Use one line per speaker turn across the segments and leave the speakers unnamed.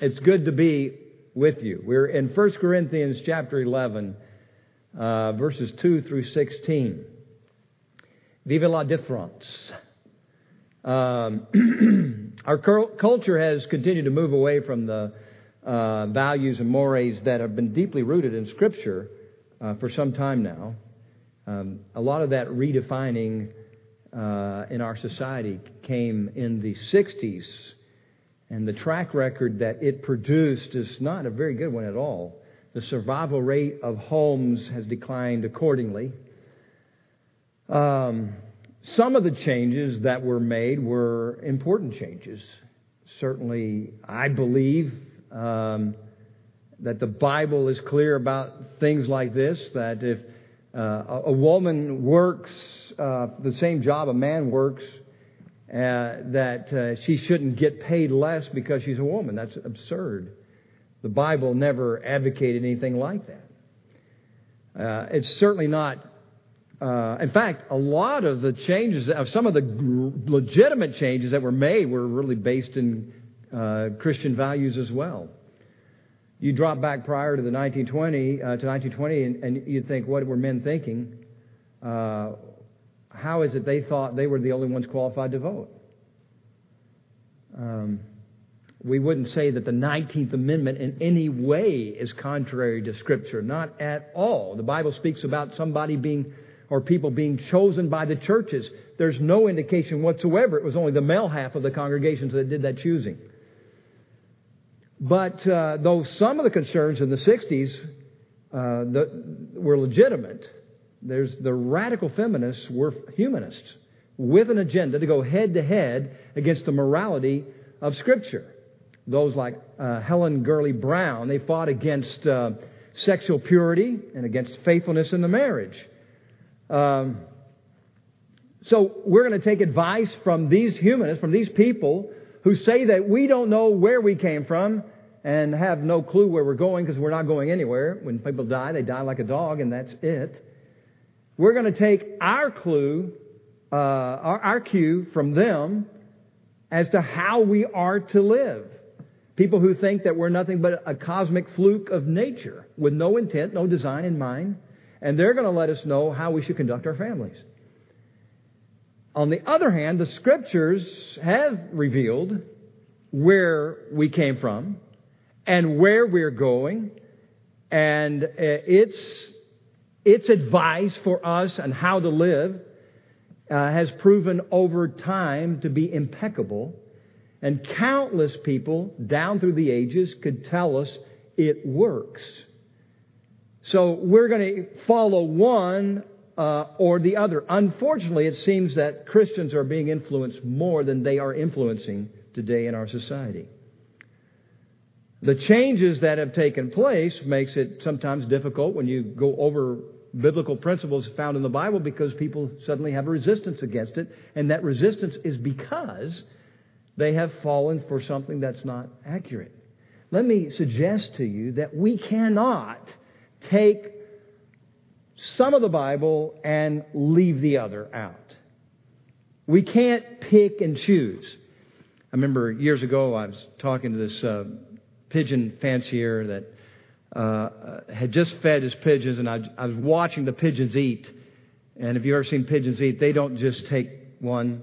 It's good to be with you. We're in 1 Corinthians chapter 11, verses 2 through 16. Vive la différence. Our culture has continued to move away from the values and mores that have been deeply rooted in Scripture for some time now. A lot of that redefining in our society came in the 60s, and the track record that it produced is not a very good one at all. The survival rate of homes has declined accordingly. Some of the changes that were made were important changes. Certainly, I believe that the Bible is clear about things like this, that if a woman works the same job a man works, that she shouldn't get paid less because she's a woman. That's absurd. The Bible never advocated anything like that. It's certainly not. In fact, a lot of the changes, some of the legitimate changes that were made were really based in Christian values as well. You drop back prior to the 1920, and you think, what were men thinking? How is it they thought they were the only ones qualified to vote? We wouldn't say that the 19th Amendment in any way is contrary to Scripture. Not at all. The Bible speaks about somebody being, or people being chosen by the churches. There's no indication whatsoever it was only the male half of the congregations that did that choosing. But though some of the concerns in the 60s were legitimate, the radical feminists were humanists with an agenda to go head-to-head against the morality of Scripture. Those like Helen Gurley Brown, they fought against sexual purity and against faithfulness in the marriage. So we're going to take advice from these humanists, from these people who say that we don't know where we came from and have no clue where we're going because we're not going anywhere. When people die, they die like a dog, and that's it. We're going to take our clue, our cue from them as to how we are to live. People who think that we're nothing but a cosmic fluke of nature with no intent, no design in mind, and they're going to let us know how we should conduct our families. On the other hand, the Scriptures have revealed where we came from and where we're going, and its advice for us on how to live has proven over time to be impeccable, and countless people down through the ages could tell us it works. So we're going to follow one or the other. Unfortunately, it seems that Christians are being influenced more than they are influencing today in our society. The changes that have taken place makes it sometimes difficult when you go over biblical principles found in the Bible because people suddenly have a resistance against it, and that resistance is because they have fallen for something that's not accurate. Let me suggest to you that we cannot take some of the Bible and leave the other out. We can't pick and choose. I remember years ago I was talking to this pigeon fancier that had just fed his pigeons, and I was watching the pigeons eat. And if you've ever seen pigeons eat, they don't just take one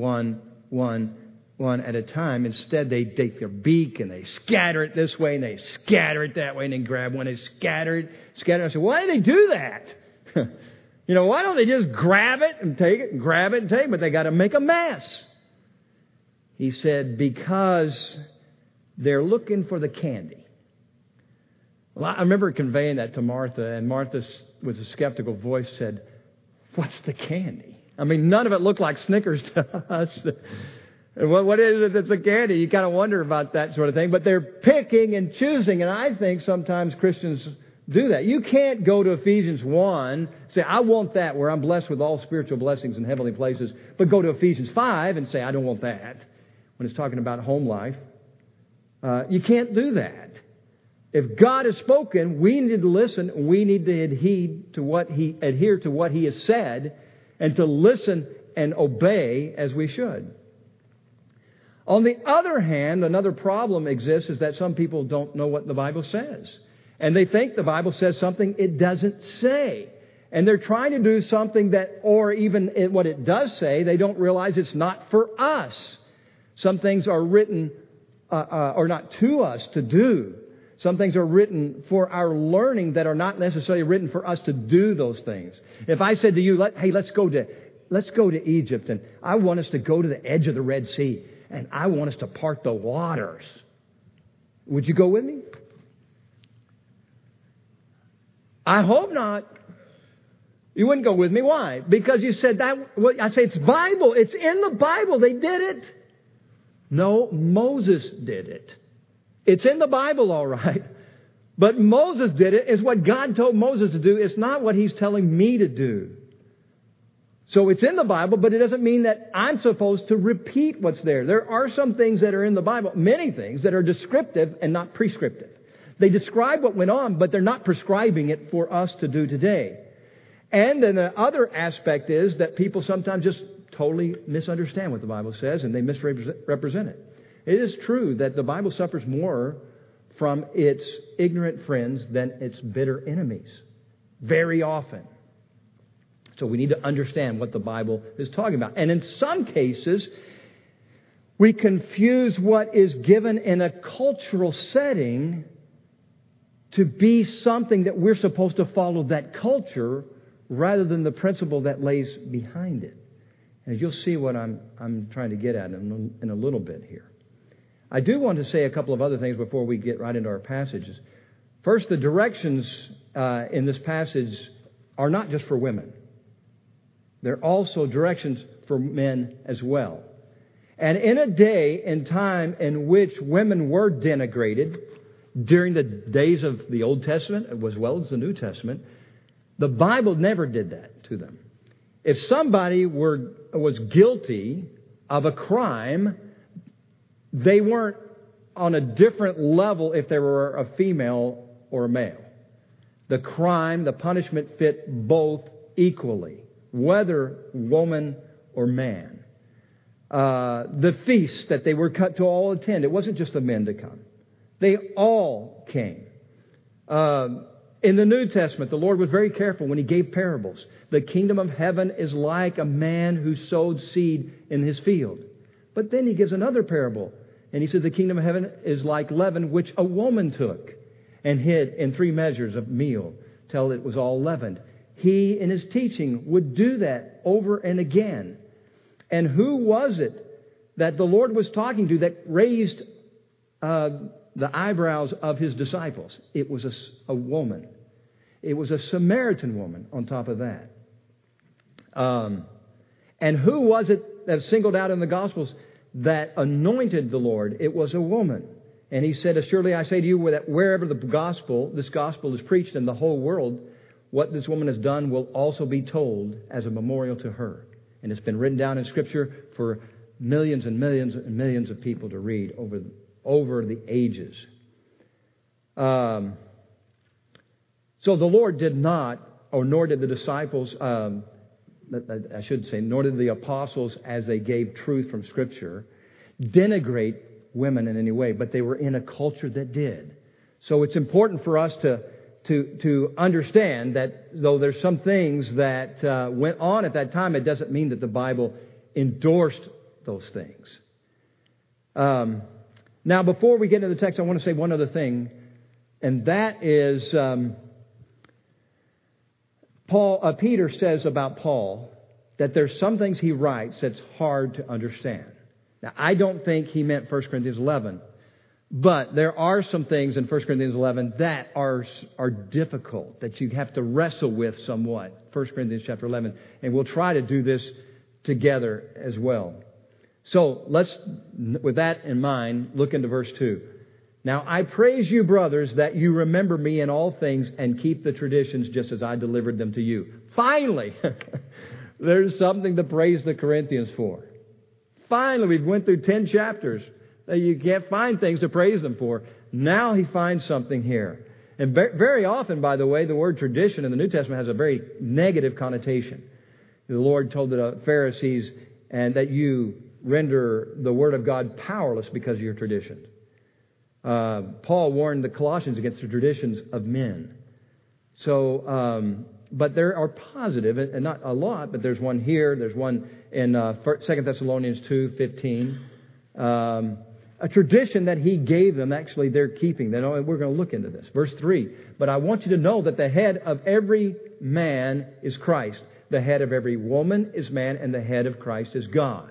at a time. Instead, they take their beak and they scatter it this way and they scatter it that way and then grab one and scatter it. I said, why do they do that? Why don't they just grab it and take it and grab it and take it? But they got to make a mess. He said, because they're looking for the candy. Well, I remember conveying that to Martha, and Martha, with a skeptical voice, said, what's the candy? I mean, none of it looked like Snickers to us. What is it that's a candy? You kind of wonder about that sort of thing. But they're picking and choosing, and I think sometimes Christians do that. You can't go to Ephesians 1, say, I want that, where I'm blessed with all spiritual blessings in heavenly places, but go to Ephesians 5 and say, I don't want that, when it's talking about home life. You can't do that. If God has spoken, we need to listen. We need to adhere to what He has said, and to listen and obey as we should. On the other hand, another problem exists is that some people don't know what the Bible says. And they think the Bible says something it doesn't say. And they're trying to do something that, or even what it does say, they don't realize it's not for us. Some things are written, or not to us to do. Some things are written for our learning that are not necessarily written for us to do those things. If I said to you, hey, let's go to Egypt, and I want us to go to the edge of the Red Sea, and I want us to part the waters. Would you go with me? I hope not. You wouldn't go with me. Why? Because you said that. Well, I say it's Bible. It's in the Bible. They did it. No, Moses did it. It's in the Bible, all right. But Moses did it. It's what God told Moses to do. It's not what He's telling me to do. So it's in the Bible, but it doesn't mean that I'm supposed to repeat what's there. There are some things that are in the Bible, many things that are descriptive and not prescriptive. They describe what went on, but they're not prescribing it for us to do today. And then the other aspect is that people sometimes just totally misunderstand what the Bible says and they misrepresent it. It is true that the Bible suffers more from its ignorant friends than its bitter enemies. Very often. So we need to understand what the Bible is talking about. And in some cases, we confuse what is given in a cultural setting to be something that we're supposed to follow that culture rather than the principle that lays behind it. And you'll see what I'm trying to get at in a little bit here. I do want to say a couple of other things before we get right into our passages. First, the directions in this passage are not just for women. They're also directions for men as well. And in a day and time in which women were denigrated, during the days of the Old Testament as well as the New Testament, the Bible never did that to them. If somebody was guilty of a crime, they weren't on a different level if they were a female or a male. The crime, the punishment fit both equally, whether woman or man. The feasts that they were cut to all attend, it wasn't just the men to come. They all came. In the New Testament, the Lord was very careful when He gave parables. The kingdom of heaven is like a man who sowed seed in his field. But then He gives another parable. And He said the kingdom of heaven is like leaven, which a woman took and hid in 3 measures of meal till it was all leavened. He, in His teaching, would do that over and again. And who was it that the Lord was talking to that raised the eyebrows of His disciples? It was a woman. It was a Samaritan woman on top of that. And who was it that singled out in the Gospels that anointed the Lord? It was a woman. And He said, "Assuredly I say to you that wherever this gospel is preached in the whole world, what this woman has done will also be told as a memorial to her." And it's been written down in Scripture for millions and millions and millions of people to read over the ages. So the Lord did not, or nor did the disciples, I should say, nor did the apostles, as they gave truth from Scripture, denigrate women in any way, but they were in a culture that did. So it's important for us to understand that though there's some things that went on at that time, it doesn't mean that the Bible endorsed those things. Now, before we get into the text, I want to say one other thing, and that is Peter says about Paul that there's some things he writes that's hard to understand. Now, I don't think he meant 1 Corinthians 11, but there are some things in 1 Corinthians 11 that are difficult, that you have to wrestle with somewhat. 1 Corinthians chapter 11, and we'll try to do this together as well. So let's, with that in mind, look into verse 2. "Now I praise you, brothers, that you remember me in all things and keep the traditions just as I delivered them to you." Finally, there's something to praise the Corinthians for. Finally, we've went through 10 chapters. You can't find things to praise them for. Now he finds something here. And very often, by the way, the word tradition in the New Testament has a very negative connotation. The Lord told the Pharisees and that you render the Word of God powerless because of your traditions. Paul warned the Colossians against the traditions of men. So, but there are positive, and not a lot, but there's one here. There's one in 2 Thessalonians 2:15. A tradition that he gave them, actually they're keeping. We're going to look into this. Verse 3, but I want you to know that the head of every man is Christ. The head of every woman is man, and the head of Christ is God.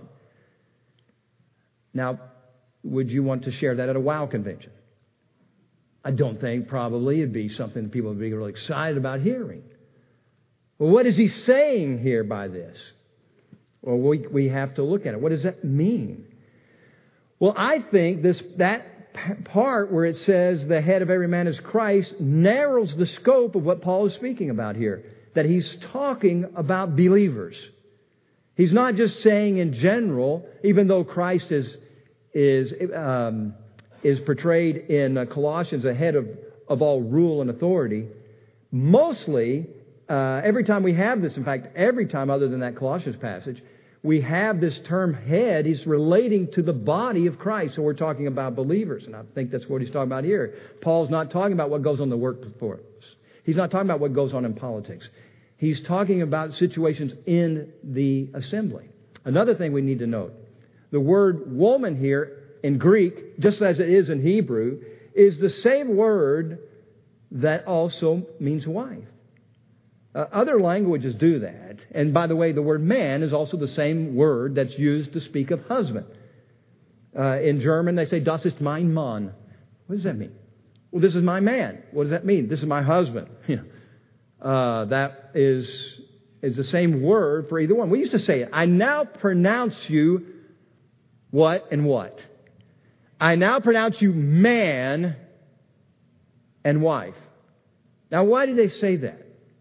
Now, would you want to share that at a WOW convention? I don't think probably it'd be something people would be really excited about hearing. Well, what is he saying here by this? Well, we have to look at it. What does that mean? Well, I think that part where it says the head of every man is Christ narrows the scope of what Paul is speaking about here. That he's talking about believers. He's not just saying in general, even though Christ is portrayed in Colossians ahead of all rule and authority. Mostly, every time we have this, in fact, every time other than that Colossians passage, we have this term head. He's relating to the body of Christ. So we're talking about believers. And I think that's what he's talking about here. Paul's not talking about what goes on in the workforce. He's not talking about what goes on in politics. He's talking about situations in the assembly. Another thing we need to note. The word woman here in Greek, just as it is in Hebrew, is the same word that also means wife. Other languages do that. And by the way, the word man is also the same word that's used to speak of husband. In German, they say, das ist mein Mann. What does that mean? Well, this is my man. What does that mean? This is my husband. That is the same word for either one. We used to say it. I now pronounce you what and what? I now pronounce you man and wife. Now, why did they say that?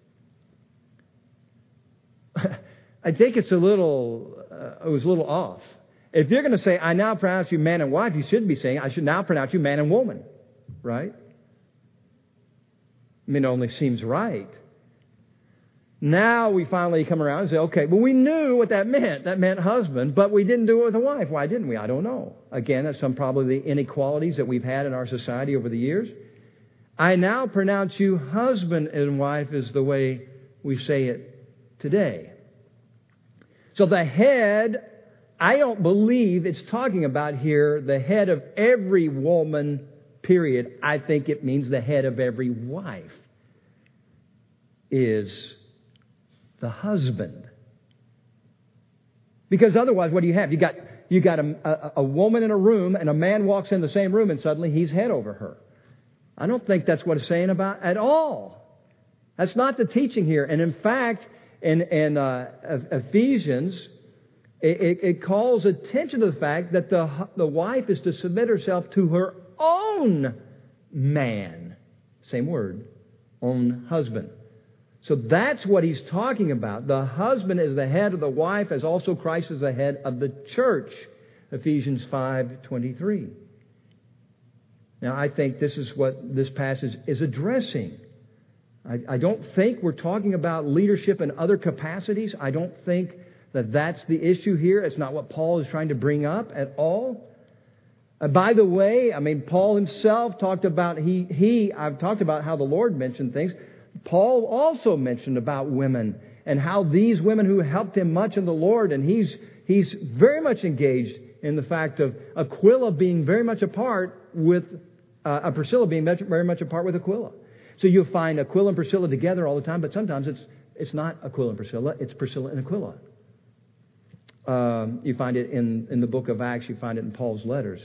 I think it was a little off. If you're going to say, I now pronounce you man and wife, you should be saying, I should now pronounce you man and woman. Right? I mean, it only seems right. Now we finally come around and say, okay, well, we knew what that meant. That meant husband, but we didn't do it with a wife. Why didn't we? I don't know. Again, that's probably the inequalities that we've had in our society over the years. I now pronounce you husband and wife is the way we say it today. So the head, I don't believe it's talking about here the head of every woman, period. I think it means the head of every wife is the husband. Because otherwise, what do you have? You got a woman in a room, and a man walks in the same room, and suddenly he's head over her. I don't think that's what it's saying about at all. That's not the teaching here. And in fact, in Ephesians, it calls attention to the fact that the wife is to submit herself to her own man. Same word. Own husband. So that's what he's talking about. The husband is the head of the wife, as also Christ is the head of the church. Ephesians 5:23. Now, I think this is what this passage is addressing. I don't think we're talking about leadership in other capacities. I don't think that that's the issue here. It's not what Paul is trying to bring up at all. By the way, I mean, Paul himself talked about, I've talked about how the Lord mentioned things. Paul also mentioned about women and how these women who helped him much in the Lord, and he's very much engaged in the fact of Aquila being very much apart with Priscilla being very much apart with Aquila. So you'll find Aquila and Priscilla together all the time, but sometimes it's not Aquila and Priscilla, it's Priscilla and Aquila. You find it in the book of Acts, you find it in Paul's letters.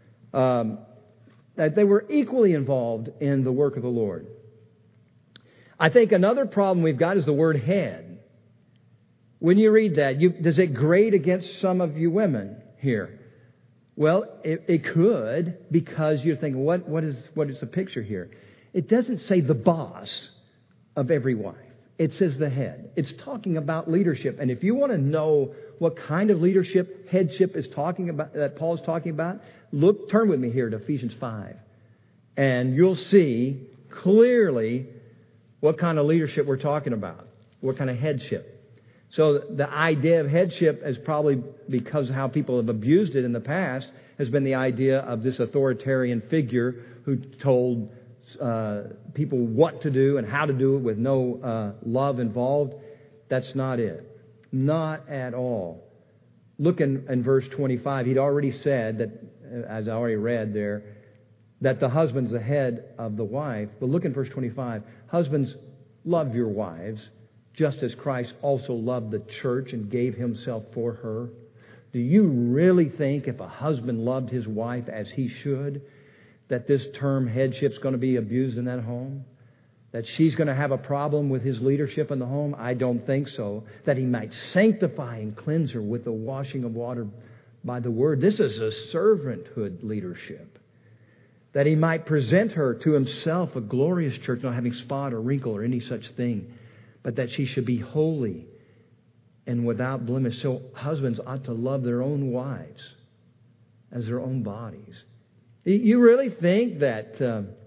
That they were equally involved in the work of the Lord. I think another problem we've got is the word head. When you read that, does it grate against some of you women here? Well, it could, because you're thinking, what is the picture here? It doesn't say the boss of every wife. It says the head. It's talking about leadership. And if you want to know what kind of leadership, headship is talking about, that Paul's talking about, turn with me here to Ephesians 5. And you'll see clearly what kind of leadership we're talking about. What kind of headship. So the idea of headship is probably, because of how people have abused it in the past, has been the idea of this authoritarian figure who told people what to do and how to do it with no love involved. That's not it. Not at all. Look in verse 25. He'd already said that, as I already read there, that the husband's the head of the wife. But look in verse 25. Husbands, love your wives, just as Christ also loved the church and gave himself for her. Do you really think if a husband loved his wife as he should, that this term headship's going to be abused in that home? That she's going to have a problem with his leadership in the home? I don't think so. That he might sanctify and cleanse her with the washing of water by the word. This is a servanthood leadership. That he might present her to himself a glorious church, not having spot or wrinkle or any such thing, but that she should be holy and without blemish. So husbands ought to love their own wives as their own bodies. You really think that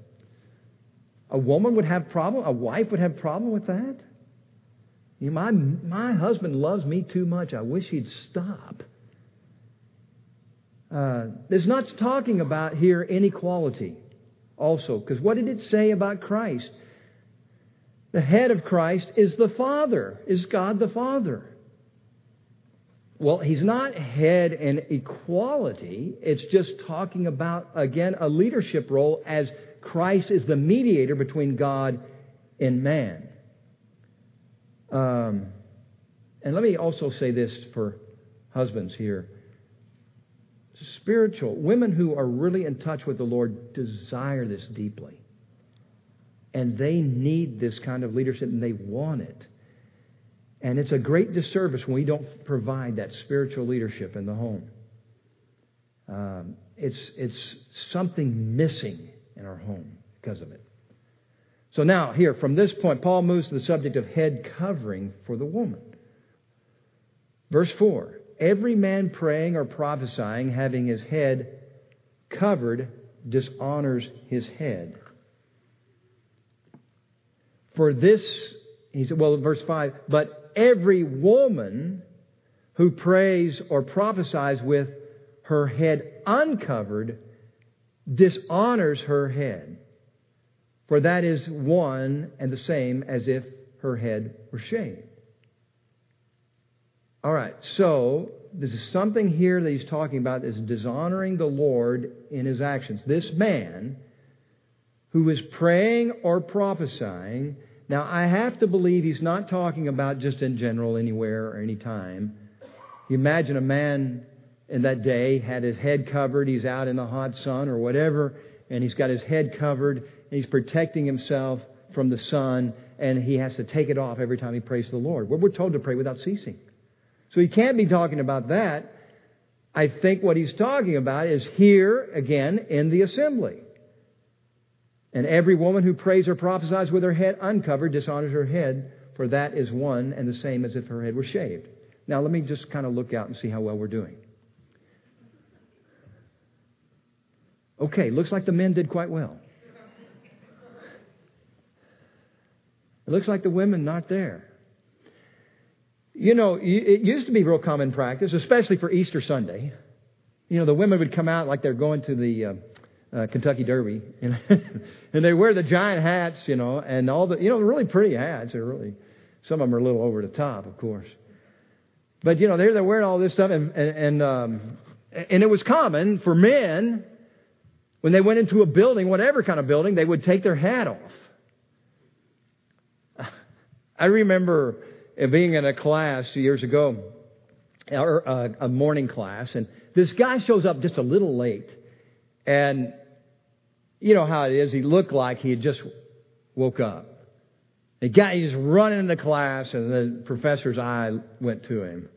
a woman would have problem, a wife would have problem with that? You know, my husband loves me too much. I wish he'd stop. There's not talking about here inequality also, because what did it say about Christ? The head of Christ is the Father, is God the Father. Well, He's not head in equality. It's just talking about, again, a leadership role as Christ is the mediator between God and man. And let me also say this for husbands here. Spiritual women who are really in touch with the Lord desire this deeply. And they need this kind of leadership, and they want it. And it's a great disservice when we don't provide that spiritual leadership in the home. It's something missing in our home because of it. So now, here, from this point, Paul moves to the subject of head covering for the woman. Verse 4, every man praying or prophesying, having his head covered, dishonors his head. For this, he said, well, verse 5, but every woman who prays or prophesies with her head uncovered dishonors her head. For that is one and the same as if her head were shaved. All right, so this is something here that he's talking about is dishonoring the Lord in his actions. This man who is praying or prophesying. Now, I have to believe he's not talking about just in general, anywhere or any time. You imagine a man in that day had his head covered. He's out in the hot sun or whatever, and he's got his head covered, and he's protecting himself from the sun, and he has to take it off every time he prays to the Lord. We're told to pray without ceasing. So he can't be talking about that. I think what he's talking about is here, again, in the assembly. And every woman who prays or prophesies with her head uncovered dishonors her head, for that is one and the same as if her head were shaved. Now, let me just kind of look out and see how well we're doing. Okay, looks like the men did quite well. It looks like the women not there. You know, it used to be real common practice, especially for Easter Sunday. You know, the women would come out like they're going to the Kentucky Derby, you know, and they wear the giant hats, you know, and all the, you know, really pretty hats. They're really, some of them are a little over the top, of course. But, you know, they're wearing all this stuff, and it was common for men, when they went into a building, whatever kind of building, they would take their hat off. I remember being in a class years ago, or a morning class, and this guy shows up just a little late. And you know how it is, he looked like he had just woke up. He's just running into class, and the professor's eye went to him.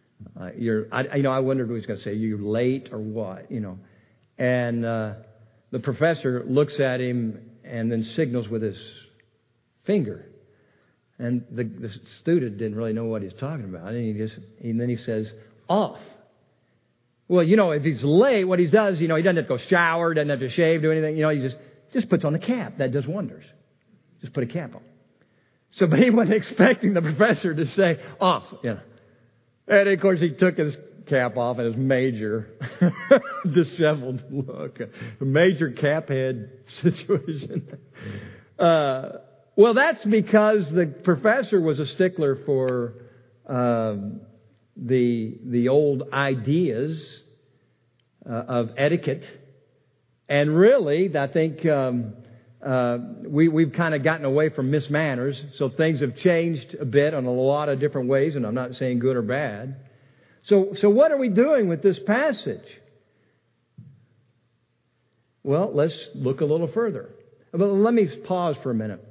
I wondered what he was going to say. You're late or what? You know. And the professor looks at him and then signals with his finger. And the student didn't really know what he's talking about. And then he says, off. Well, you know, if he's late, what he does, you know, he doesn't have to go shower, doesn't have to shave, do anything. You know, he just puts on the cap. That does wonders. Just put a cap on. So, but he wasn't expecting the professor to say, awesome. Yeah. And of course he took his cap off and his major disheveled look. A major cap head situation. Well, that's because the professor was a stickler for the old ideas of etiquette. And really, I think we've kind of gotten away from mismanners. So things have changed a bit in a lot of different ways, and I'm not saying good or bad. So what are we doing with this passage? Well, let's look a little further. But let me pause for a minute.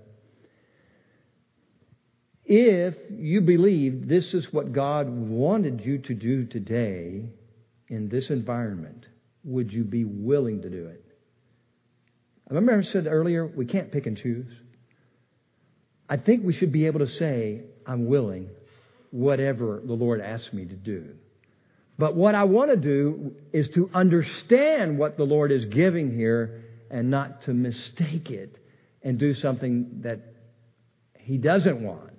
If you believe this is what God wanted you to do today in this environment, would you be willing to do it? I remember I said earlier, we can't pick and choose. I think we should be able to say, I'm willing, whatever the Lord asks me to do. But what I want to do is to understand what the Lord is giving here and not to mistake it and do something that He doesn't want.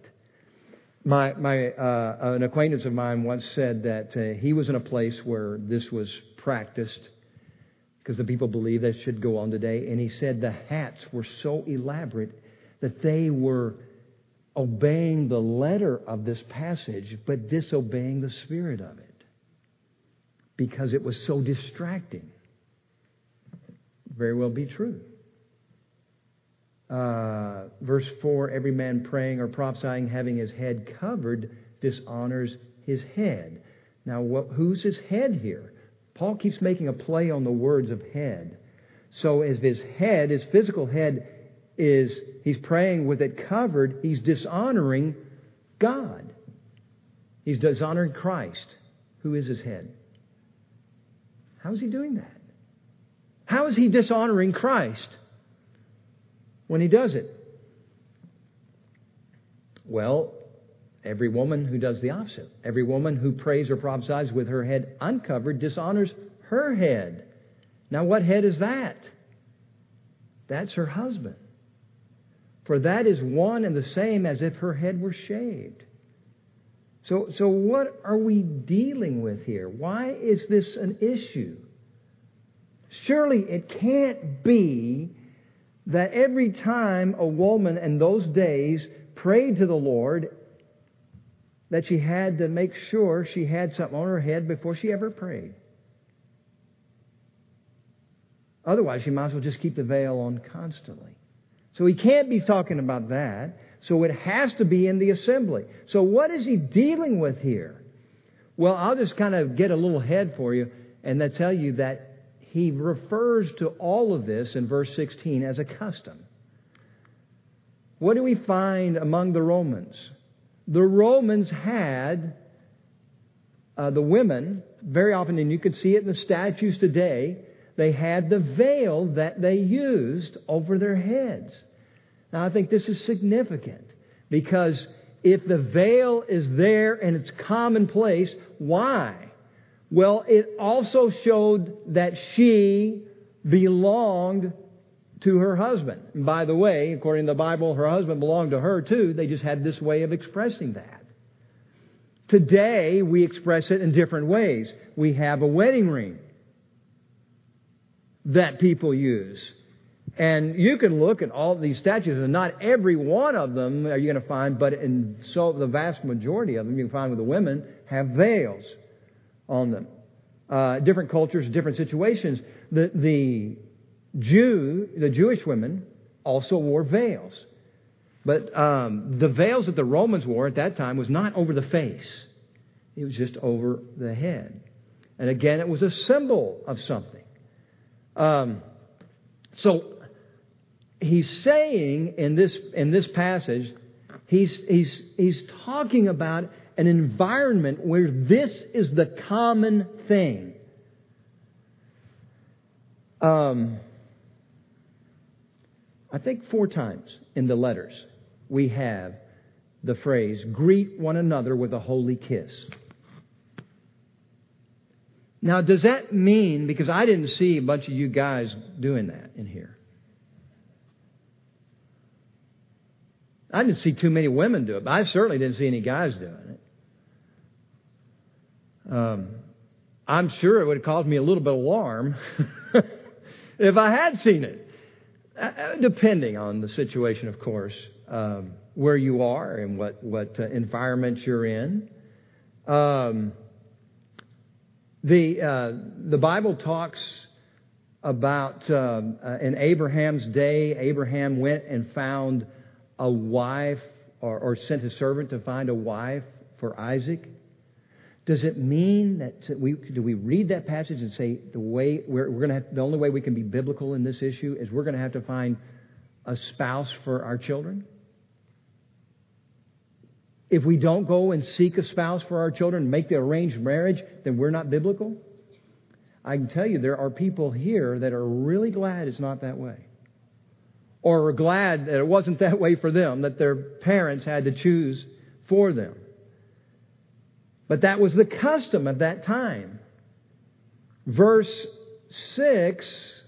An acquaintance of mine once said that he was in a place where this was practiced because the people believe that should go on today. And he said the hats were so elaborate that they were obeying the letter of this passage, but disobeying the spirit of it because it was so distracting. Very well be true. Verse 4, every man praying or prophesying having his head covered dishonors his head. Now, who's his head here? Paul keeps making a play on the words of head. So as his head, his physical head, he's praying with it covered, he's dishonoring God. He's dishonoring Christ, who is his head. How is he doing that? How is he dishonoring Christ when he does it? Well, every woman who does the opposite. Every woman who prays or prophesies with her head uncovered dishonors her head. Now, what head is that? That's her husband. For that is one and the same as if her head were shaved. So what are we dealing with here? Why is this an issue? Surely it can't be that every time a woman in those days prayed to the Lord that she had to make sure she had something on her head before she ever prayed. Otherwise, she might as well just keep the veil on constantly. So he can't be talking about that. So it has to be in the assembly. So what is he dealing with here? Well, I'll just kind of get a little head for you and then tell you that he refers to all of this in verse 16 as a custom. What do we find among the Romans? The Romans had the women, very often, and you can see it in the statues today, they had the veil that they used over their heads. Now, I think this is significant because if the veil is there and it's commonplace, why? Well, it also showed that she belonged to her husband. And by the way, according to the Bible, her husband belonged to her too. They just had this way of expressing that. Today, we express it in different ways. We have a wedding ring that people use. And you can look at all these statues, and not every one of them are you going to find, but the vast majority of them you can find with the women have veils on them. Different cultures, different situations. The Jewish women also wore veils. But the veils that the Romans wore at that time was not over the face. It was just over the head. And again, it was a symbol of something. So he's saying in this passage, he's talking about an environment where this is the common thing. I think 4 times in the letters we have the phrase, greet one another with a holy kiss. Now, does that mean, because I didn't see a bunch of you guys doing that in here. I didn't see too many women do it, but I certainly didn't see any guys doing it. I'm sure it would have caused me a little bit of alarm if I had seen it. Depending on the situation, of course, where you are and what environment you're in. The Bible talks about in Abraham's day, Abraham went and found a wife or sent his servant to find a wife for Isaac. Does it mean that do we read that passage and say the only way we can be biblical in this issue is we're going to have to find a spouse for our children? If we don't go and seek a spouse for our children and make the arranged marriage, then we're not biblical? I can tell you there are people here that are really glad it's not that way. Or are glad that it wasn't that way for them, that their parents had to choose for them. But that was the custom of that time. Verse 6,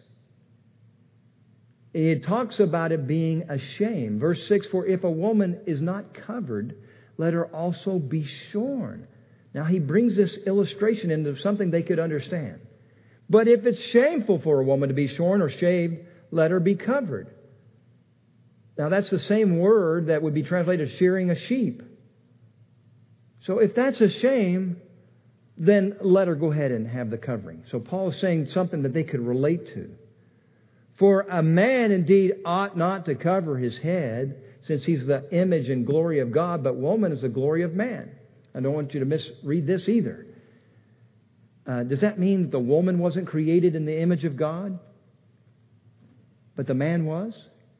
it talks about it being a shame. Verse 6, for if a woman is not covered, let her also be shorn. Now he brings this illustration into something they could understand. But if it's shameful for a woman to be shorn or shaved, let her be covered. Now that's the same word that would be translated shearing a sheep. So if that's a shame, then let her go ahead and have the covering. So Paul is saying something that they could relate to. For a man indeed ought not to cover his head, since he's the image and glory of God, but woman is the glory of man. I don't want you to misread this either. Does that mean the woman wasn't created in the image of God, but the man was?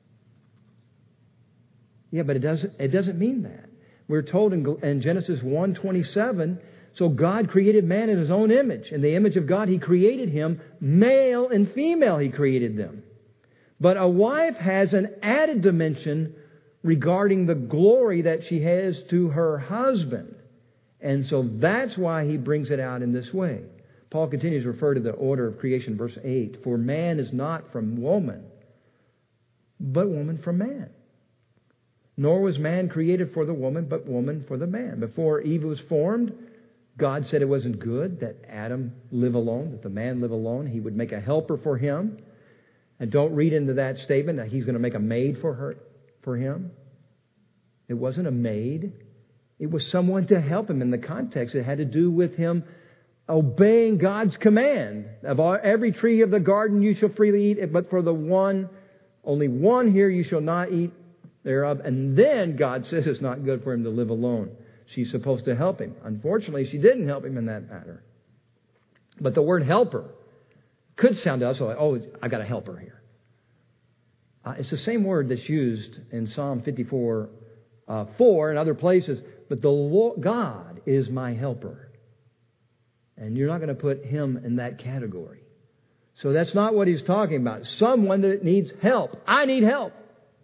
Yeah, but it doesn't mean that. We're told in Genesis 1:27, so God created man in His own image. In the image of God, He created him. Male and female, He created them. But a wife has an added dimension regarding the glory that she has to her husband. And so that's why he brings it out in this way. Paul continues to refer to the order of creation, verse 8. For man is not from woman, but woman from man. Nor was man created for the woman, but woman for the man. Before Eve was formed, God said it wasn't good that Adam live alone, that the man live alone. He would make a helper for him. And don't read into that statement that He's going to make a maid for him. It wasn't a maid. It was someone to help him. In the context, it had to do with him obeying God's command. Of every tree of the garden you shall freely eat, but for the one, only one here you shall not eat thereof. And then God says it's not good for him to live alone. She's supposed to help him. Unfortunately, she didn't help him in that matter. But the word helper could sound to us like, oh, I got a helper here. It's the same word that's used in Psalm 54:4 and other places. But the Lord, God is my helper. And you're not going to put Him in that category. So that's not what he's talking about. Someone that needs help. I need help.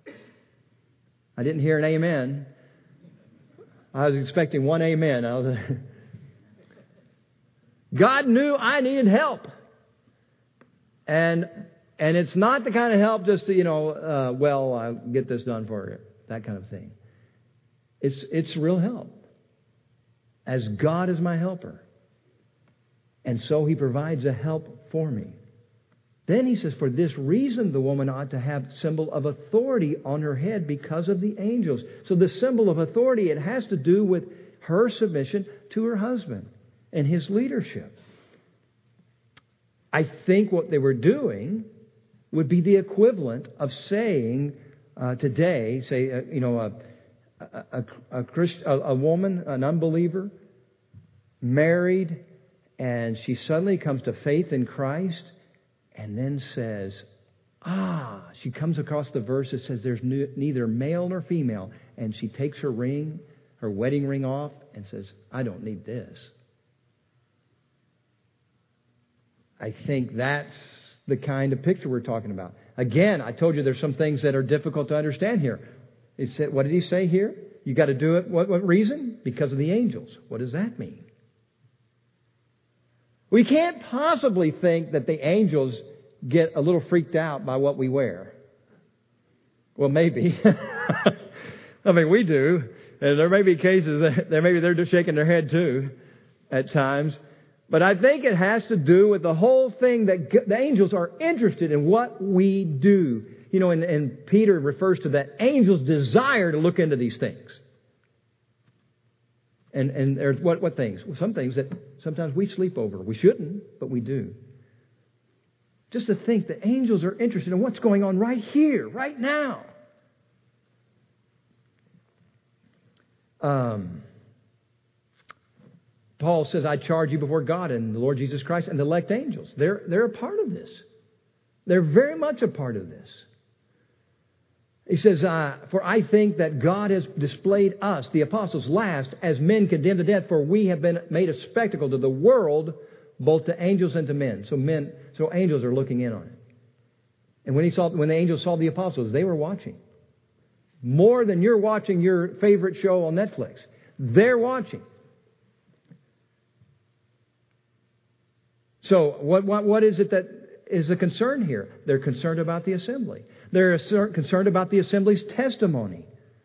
I didn't hear an amen. I was expecting one amen. God knew I needed help. And it's not the kind of help just to, I'll get this done for you. That kind of thing. It's real help. As God is my helper. And so He provides a help for me. Then he says, for this reason the woman ought to have symbol of authority on her head because of the angels. So the symbol of authority, it has to do with her submission to her husband and his leadership. I think what they were doing would be the equivalent of saying today, say, a woman, an unbeliever, married, and she suddenly comes to faith in Christ, and then says, she comes across the verse that says there's neither male nor female, and she takes her ring, her wedding ring off, and says, I don't need this. I think that's the kind of picture we're talking about. Again, I told you there's some things that are difficult to understand here. It said, what did he say here? You got to do it. What reason? Because of the angels. What does that mean? We can't possibly think that the angels get a little freaked out by what we wear. Well, maybe. I mean, we do. And there may be cases that maybe they're just shaking their head too at times. But I think it has to do with the whole thing that the angels are interested in what we do. You know, and Peter refers to that angels desire to look into these things. And there's what things? Well, some things that sometimes we sleep over. We shouldn't, but we do. Just to think that angels are interested in what's going on right here, right now. Paul says, I charge you before God and the Lord Jesus Christ and the elect angels. They're a part of this. They're very much a part of this. He says, for I think that God has displayed us, the apostles, last as men condemned to death, for we have been made a spectacle to the world, both to angels and to men. So angels are looking in on it. And when the angels saw the apostles, they were watching. More than you're watching your favorite show on Netflix. They're watching. So what is it that is the concern here? They're concerned about the assembly. They're concerned about the assembly's testimony.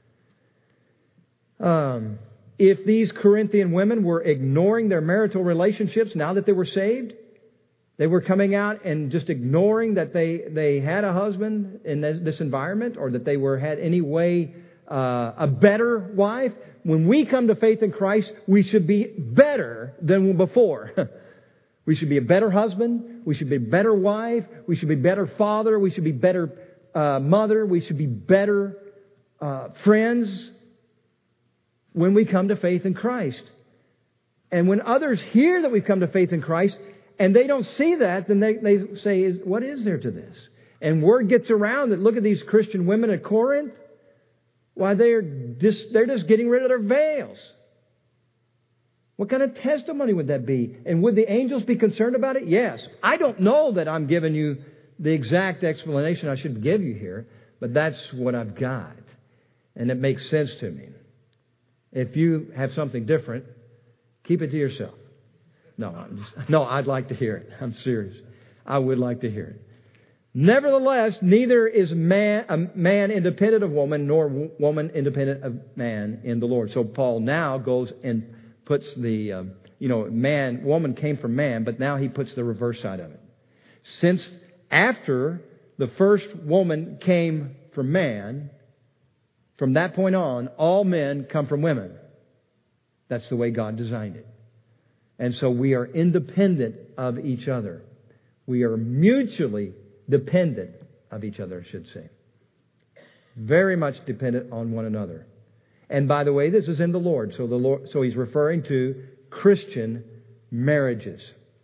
If these Corinthian women were ignoring their marital relationships now that they were saved, they were coming out and just ignoring that they had a husband in this environment, or that they had any way a better wife. When we come to faith in Christ, we should be better than before. We should be a better husband. We should be a better wife. We should be better father. We should be better mother. We should be better friends when we come to faith in Christ. And when others hear that we've come to faith in Christ and they don't see that, then they say, what is there to this? And word gets around that look at these Christian women at Corinth. Why, they're just getting rid of their veils. What kind of testimony would that be? And would the angels be concerned about it? Yes. I don't know that I'm giving you the exact explanation I should give you here, but that's what I've got. And it makes sense to me. If you have something different, keep it to yourself. No, I'd like to hear it. I'm serious. I would like to hear it. Nevertheless, neither is a man independent of woman, nor woman independent of man in the Lord. So Paul now goes and puts the, woman came from man, but now he puts the reverse side of it. Since after the first woman came from man, from that point on, all men come from women. That's the way God designed it. And so we are independent of each other. We are mutually dependent of each other, I should say. Very much dependent on one another. And by the way, this is in the Lord. So he's referring to Christian marriages.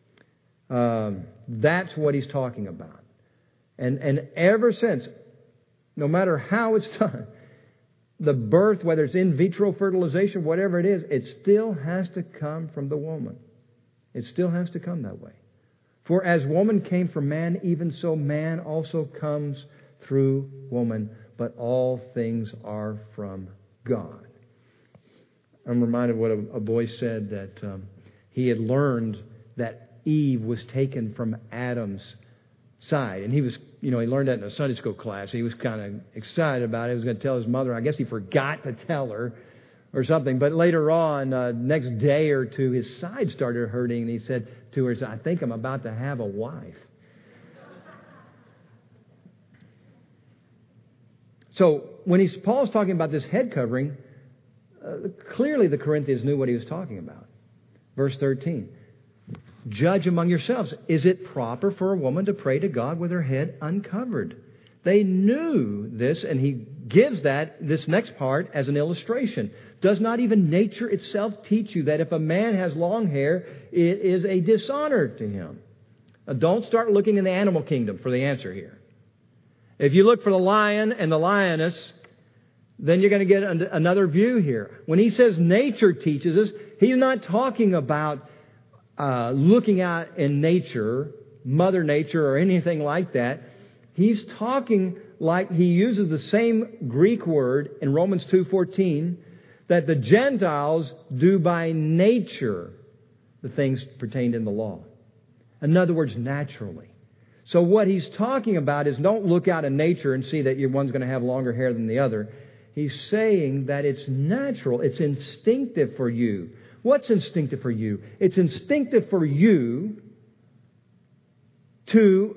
That's what he's talking about. And ever since, no matter how it's done, the birth, whether it's in vitro fertilization, whatever it is, it still has to come from the woman. It still has to come that way. For as woman came from man, even so man also comes through woman. But all things are from God. I'm reminded of what a boy said, that he had learned that Eve was taken from Adam's side. And he was, he learned that in a Sunday school class. He was kind of excited about it. He was going to tell his mother. I guess he forgot to tell her or something. But later on, next day or two, his side started hurting. And he said to her, I think I'm about to have a wife. So when Paul's talking about this head covering, clearly the Corinthians knew what he was talking about. Verse 13. Judge among yourselves. Is it proper for a woman to pray to God with her head uncovered? They knew this, and he gives this next part as an illustration. Does not even nature itself teach you that if a man has long hair, it is a dishonor to him? Now, don't start looking in the animal kingdom for the answer here. If you look for the lion and the lioness, then you're going to get another view here. When he says nature teaches us, he's not talking about looking out in nature, Mother Nature or anything like that. He's talking like he uses the same Greek word in Romans 2:14 that the Gentiles do by nature the things pertained in the law. In other words, naturally. So what he's talking about is don't look out in nature and see that one's going to have longer hair than the other. He's saying that it's natural, it's instinctive for you. What's instinctive for you? It's instinctive for you to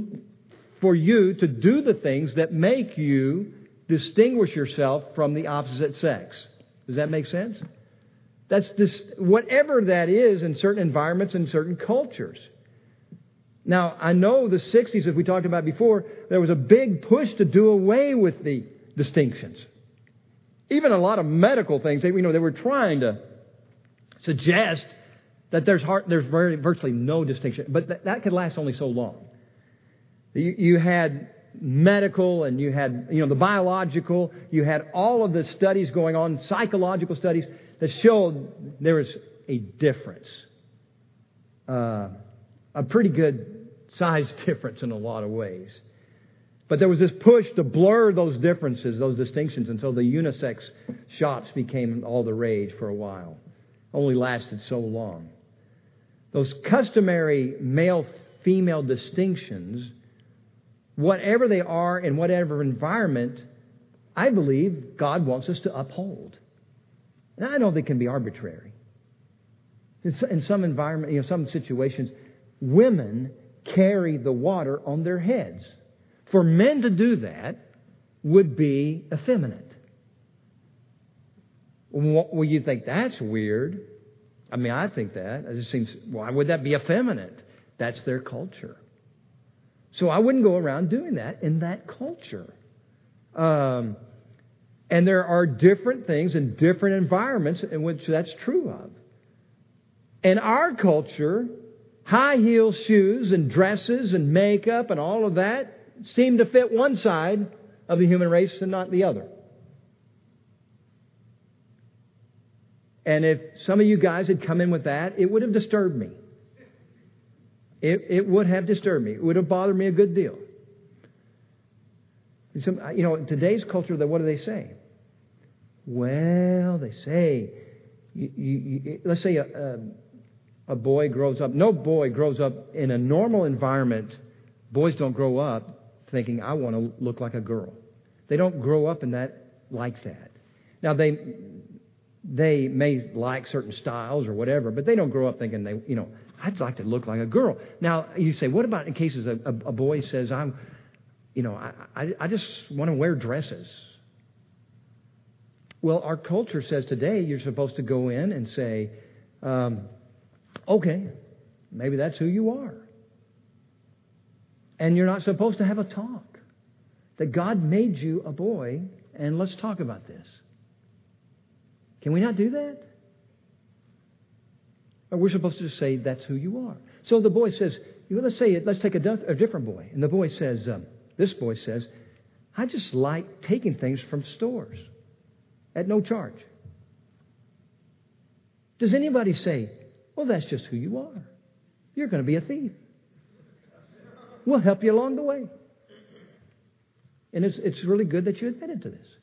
do the things that make you distinguish yourself from the opposite sex. Does that make sense? That's whatever that is in certain environments and certain cultures. Now, I know the 60s, as we talked about before, there was a big push to do away with the distinctions. Even a lot of medical things, they were trying to suggest that there's virtually no distinction. But that could last only so long. You had medical and you had, the biological. You had all of the studies going on, psychological studies, that showed there was a difference. A pretty good size difference in a lot of ways. But there was this push to blur those differences, those distinctions, until the unisex shots became all the rage for a while. Only lasted so long. Those customary male-female distinctions, whatever they are in whatever environment, I believe God wants us to uphold. And I know they can be arbitrary. In some environment, some situations, women carry the water on their heads. For men to do that would be effeminate. Well, you think that's weird. I mean, I think that. It just seems, why would that be effeminate? That's their culture. So I wouldn't go around doing that in that culture. And there are different things in different environments in which that's true of. In our culture, high heel shoes and dresses and makeup and all of that seem to fit one side of the human race and not the other. And if some of you guys had come in with that, it would have disturbed me. It would have disturbed me. It would have bothered me a good deal. In today's culture, what do they say? Well, they say, let's say a boy grows up. No boy grows up in a normal environment. Boys don't grow up thinking, I want to look like a girl. They don't grow up in that like that. Now, they may like certain styles or whatever, but they don't grow up thinking I'd like to look like a girl. Now, you say, what about in cases a boy says, I just want to wear dresses. Well, our culture says today you're supposed to go in and say, okay, maybe that's who you are. And you're not supposed to have a talk. That God made you a boy, and let's talk about this. Can we not do that? Or we're supposed to just say, that's who you are. So the boy says, let's take a different boy. And the boy says, this boy says, I just like taking things from stores at no charge. Does anybody say, well, that's just who you are? You're going to be a thief. We'll help you along the way. And it's really good that you admitted to this.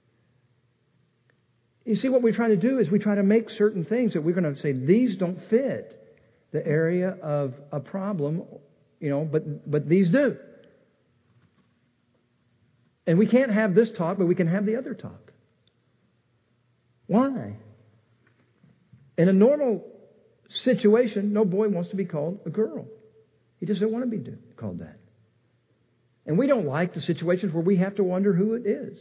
You see, what we're trying to do is we try to make certain things that we're going to say, these don't fit the area of a problem, but these do. And we can't have this talk, but we can have the other talk. Why? In a normal situation, no boy wants to be called a girl. He just doesn't want to be called that. And we don't like the situations where we have to wonder who it is.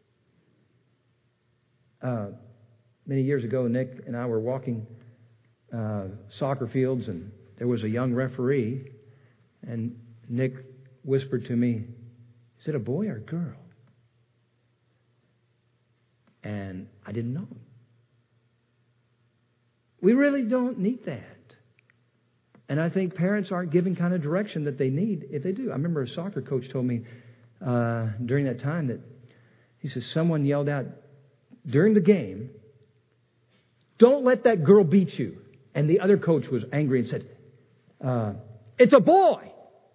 Many years ago, Nick and I were walking soccer fields, and there was a young referee, and Nick whispered to me, is it a boy or a girl? And I didn't know. We really don't need that. And I think parents aren't giving kind of direction that they need if they do. I remember a soccer coach told me during that time that he says someone yelled out during the game, don't let that girl beat you. And the other coach was angry and said, it's a boy.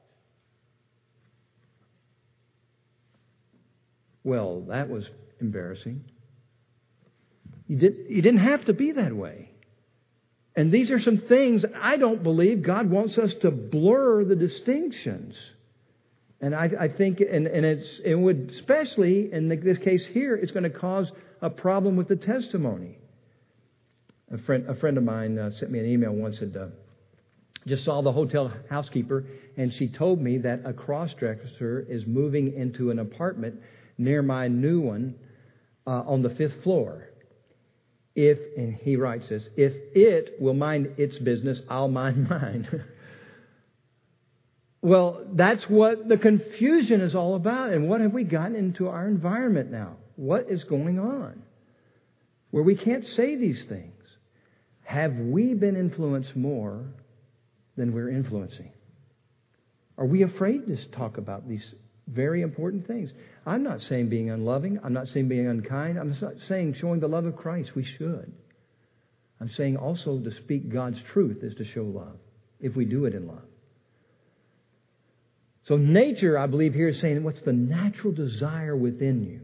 Well, that was embarrassing. You didn't have to be that way. And these are some things that I don't believe God wants us to blur the distinctions. And I think, and it would, especially in this case here, it's going to cause a problem with the testimony. A friend of mine sent me an email once that just saw the hotel housekeeper, and she told me that a cross-dresser is moving into an apartment near my new one on the 5th floor. And he writes this, if it will mind its business, I'll mind mine. Well, that's what the confusion is all about. And what have we gotten into our environment now? What is going on? Where we can't say these things. Have we been influenced more than we're influencing? Are we afraid to talk about these very important things? I'm not saying being unloving. I'm not saying being unkind. I'm not saying showing the love of Christ. We should. I'm saying also to speak God's truth is to show love, if we do it in love. So nature, I believe, here is saying, what's the natural desire within you?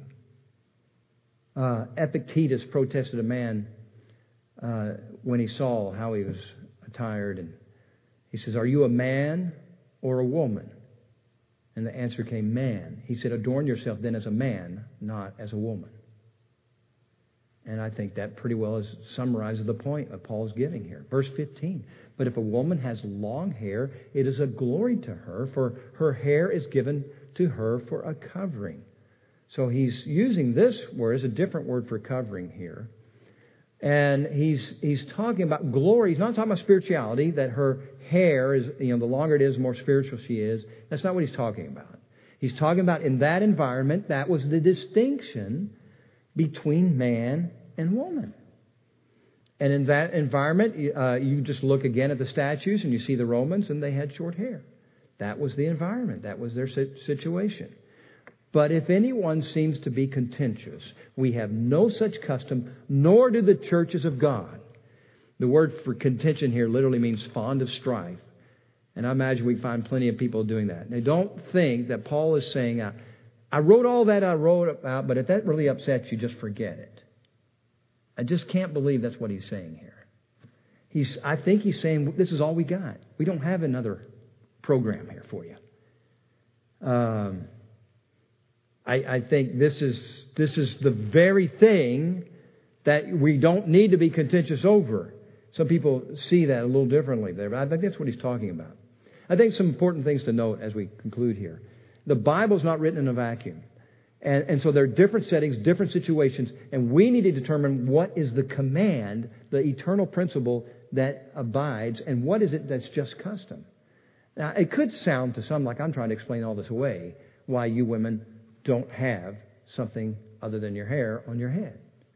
Epictetus protested a man when he saw how he was attired. And he says, are you a man or a woman? And the answer came, man. He said, adorn yourself then as a man, not as a woman. And I think that pretty well summarizes the point of Paul's giving here. Verse 15. But if a woman has long hair, it is a glory to her, for her hair is given to her for a covering. So he's using this word as a different word for covering here. And he's talking about glory. He's not talking about spirituality, that her hair is, the longer it is, the more spiritual she is. That's not what he's talking about. He's talking about in that environment, that was the distinction between man and woman. And in that environment, you just look again at the statues and you see the Romans and they had short hair. That was the environment. That was their situation. But if anyone seems to be contentious, we have no such custom, nor do the churches of God. The word for contention here literally means fond of strife. And I imagine we find plenty of people doing that. They don't think that Paul is saying, I wrote all that I wrote about, but if that really upsets you, just forget it. I just can't believe that's what he's saying here. I think he's saying, this is all we got. We don't have another program here for you. I think this is the very thing that we don't need to be contentious over. Some people see that a little differently there, but I think that's what he's talking about. I think some important things to note as we conclude here. The Bible's not written in a vacuum. And so there are different settings, different situations, and we need to determine what is the command, the eternal principle that abides, and what is it that's just custom. Now, it could sound to some like I'm trying to explain all this away, why you women don't have something other than your hair on your head.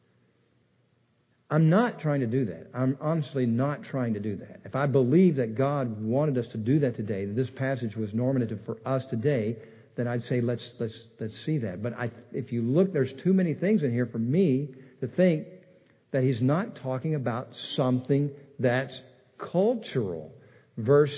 I'm not trying to do that. I'm honestly not trying to do that. If I believe that God wanted us to do that today, that this passage was normative for us today, then I'd say let's see that. But if you look, there's too many things in here for me to think that he's not talking about something that's cultural. Verse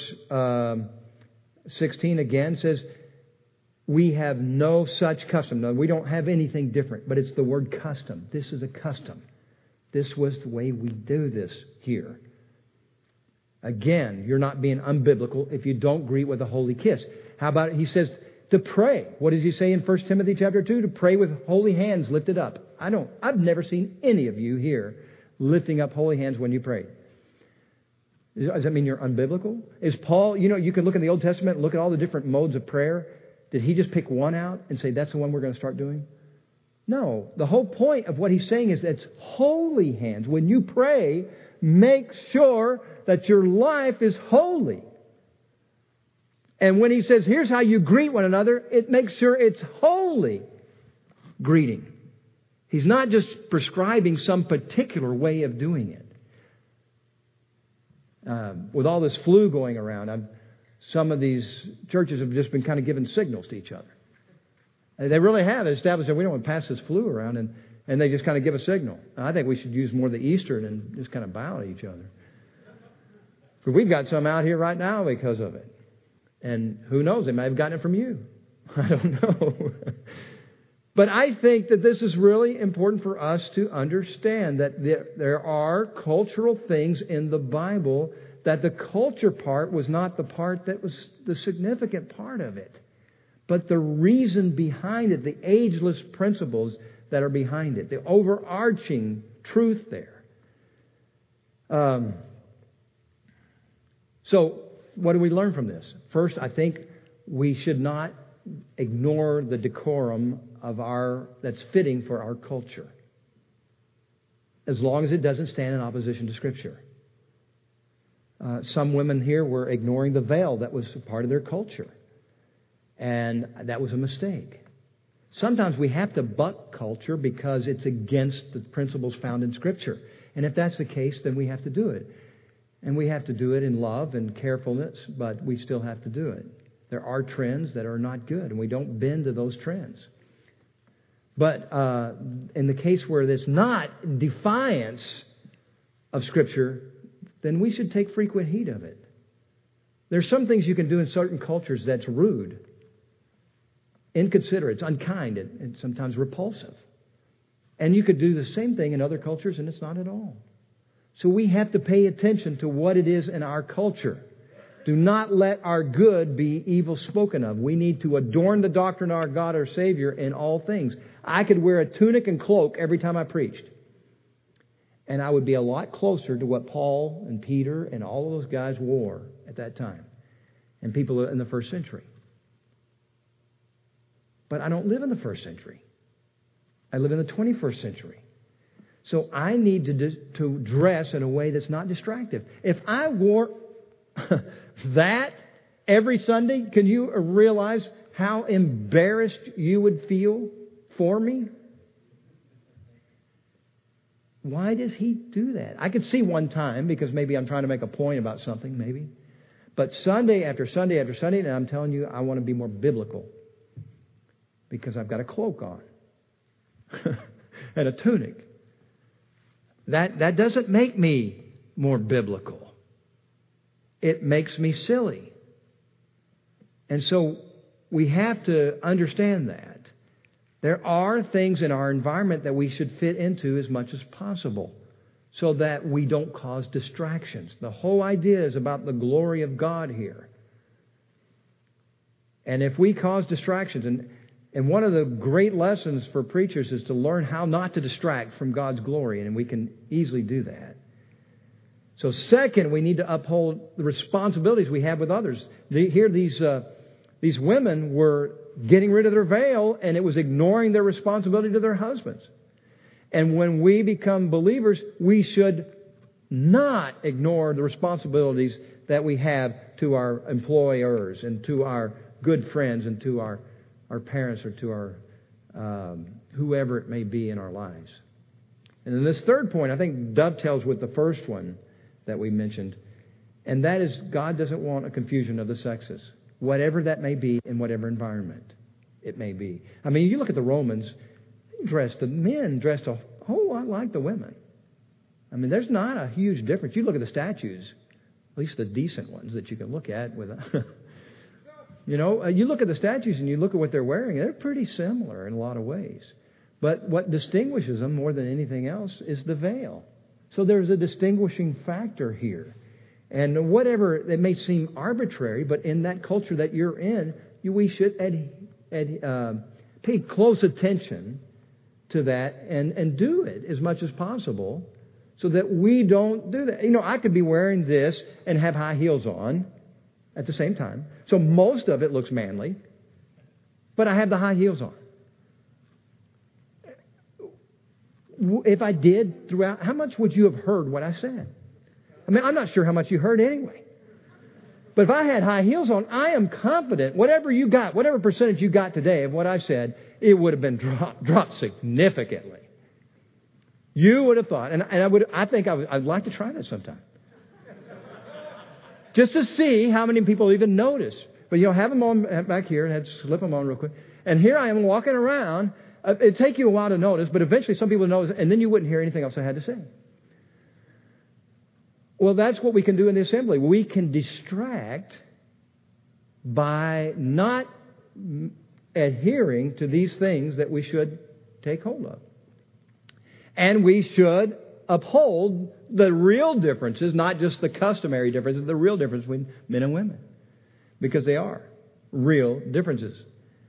16 again says, we have no such custom. No, we don't have anything different, but it's the word custom. This is a custom. This was the way we do this here. Again, you're not being unbiblical if you don't greet with a holy kiss. How about it? He says to pray. What does he say in 1 Timothy chapter 2? To pray with holy hands lifted up. I've never seen any of you here lifting up holy hands when you pray. Does that mean you're unbiblical? Is Paul, you can look in the Old Testament and look at all the different modes of prayer. Did he just pick one out and say that's the one we're going to start doing? No. The whole point of what he's saying is that it's holy hands. When you pray, make sure that your life is holy. And when he says, here's how you greet one another, it makes sure it's holy greeting. He's not just prescribing some particular way of doing it. With all this flu going around, some of these churches have just been kind of giving signals to each other. They really have established that we don't want to pass this flu around, and they just kind of give a signal. I think we should use more of the Eastern and just kind of bow to each other. For we've got some out here right now because of it. And who knows, they may have gotten it from you. I don't know. But I think that this is really important for us to understand that there are cultural things in the Bible, that the culture part was not the part that was the significant part of it. but the reason behind it, the ageless principles that are behind it, the overarching truth there. So, what do we learn from this? First, I think we should not ignore the decorum that's fitting for our culture, as long as it doesn't stand in opposition to Scripture. Some women here were ignoring the veil that was part of their culture, and that was a mistake. Sometimes we have to buck culture because it's against the principles found in Scripture. And if that's the case, then we have to do it. And we have to do it in love and carefulness, but we still have to do it. There are trends that are not good, and we don't bend to those trends. But in the case where there's not defiance of Scripture, then we should take frequent heed of it. There's some things you can do in certain cultures that's rude, inconsiderate, it's unkind, and sometimes repulsive. And you could do the same thing in other cultures, and it's not at all. So we have to pay attention to what it is in our culture. Do not let our good be evil spoken of. We need to adorn the doctrine of our God, our Savior, in all things. I could wear a tunic and cloak every time I preached. And I would be a lot closer to what Paul and Peter and all of those guys wore at that time. And people in the first century. But I don't live in the first century. I live in the 21st century. So I need to dress in a way that's not distractive. If I wore that every Sunday, can you realize how embarrassed you would feel for me? Why does he do that? I could see one time, because maybe I'm trying to make a point about something, maybe. But Sunday after Sunday after Sunday, and I'm telling you, I want to be more biblical. Because I've got a cloak on. And a tunic. That doesn't make me more biblical. It makes me silly. And so we have to understand that. There are things in our environment that we should fit into as much as possible so that we don't cause distractions. The whole idea is about the glory of God here. And if we cause distractions, and one of the great lessons for preachers is to learn how not to distract from God's glory, and we can easily do that. So second, we need to uphold the responsibilities we have with others. Here, these women were getting rid of their veil, and it was ignoring their responsibility to their husbands. And when we become believers, we should not ignore the responsibilities that we have to our employers and to our good friends and to our parents or to our whoever it may be in our lives. And then this third point, I think, dovetails with the first one that we mentioned, and that is God doesn't want a confusion of the sexes, whatever that may be in whatever environment it may be. I mean, you look at the Romans, the men dressed a whole lot like the women. I mean, there's not a huge difference. You look at the statues, at least the decent ones that you can look at with a... you look at the statues and you look at what they're wearing, they're pretty similar in a lot of ways. But what distinguishes them more than anything else is the veil. So there's a distinguishing factor here. And whatever, it may seem arbitrary, but in that culture that you're in, we should pay close attention to that and do it as much as possible so that we don't do that. I could be wearing this and have high heels on at the same time. So most of it looks manly, but I have the high heels on. If I did throughout, how much would you have heard what I said? I mean, I'm not sure how much you heard anyway. But if I had high heels on, I am confident whatever you got, whatever percentage you got today of what I said, it would have been dropped significantly. You would have thought, and I'd like to try that sometime. Just to see how many people even notice. But have them on back here and slip them on real quick. And here I am walking around. It'd take you a while to notice, but eventually some people notice, and then you wouldn't hear anything else I had to say. Well, that's what we can do in the assembly. We can distract by not adhering to these things that we should take hold of. And we should uphold the real differences, not just the customary differences, the real difference between men and women. Because they are real differences.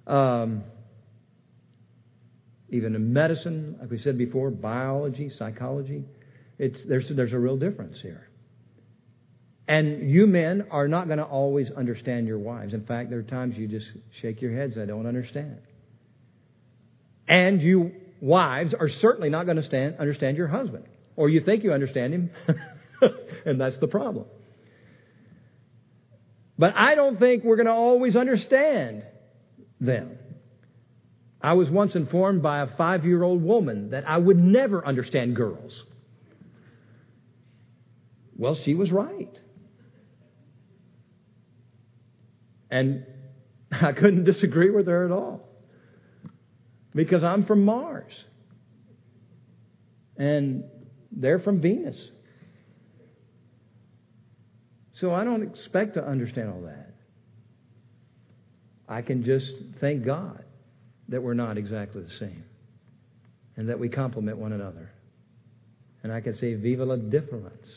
Even in medicine, like we said before, biology, psychology, there's a real difference here. And you men are not going to always understand your wives. In fact, there are times you just shake your heads, I don't understand. And you wives are certainly not going to understand your husband. Or you think you understand him, and that's the problem. But I don't think we're going to always understand them. I was once informed by a 5-year-old woman that I would never understand girls. Well, she was right. And I couldn't disagree with her at all. Because I'm from Mars. And they're from Venus. So I don't expect to understand all that. I can just thank God that we're not exactly the same. And that we complement one another. And I can say, viva la difference.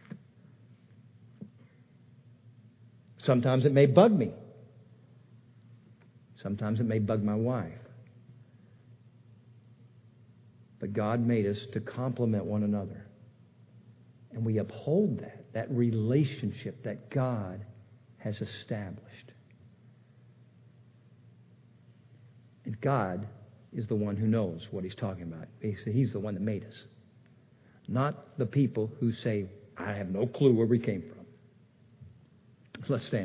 Sometimes it may bug me. Sometimes it may bug my wife. But God made us to complement one another. And we uphold that relationship that God has established. And God is the one who knows what He's talking about. He's the one that made us. Not the people who say, I have no clue where we came from. Let's stand.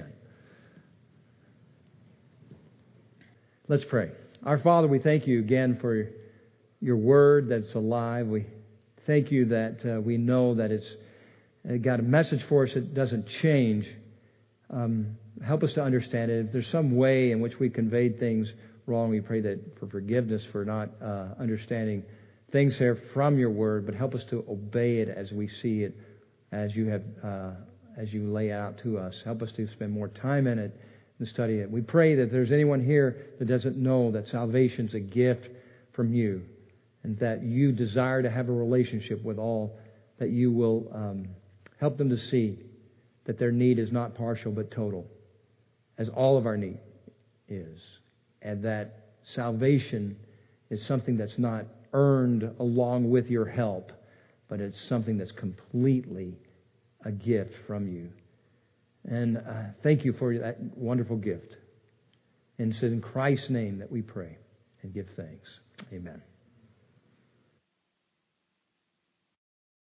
Let's pray. Our Father, we thank you again for your word that's alive. We thank you that we know that it's got a message for us that doesn't change. Help us to understand it. If there's some way in which we conveyed things wrong, we pray that for forgiveness for not understanding things here from your word, but help us to obey it as we see it, as you have, as you lay out to us. Help us to spend more time in it and study it. We pray that there's anyone here that doesn't know that salvation's a gift from you, and that you desire to have a relationship with all, that you will help them to see that their need is not partial but total, as all of our need is, and that salvation is something that's not earned along with your help, but it's something that's completely a gift from you. And thank you for that wonderful gift. And it's in Christ's name that we pray and give thanks. Amen.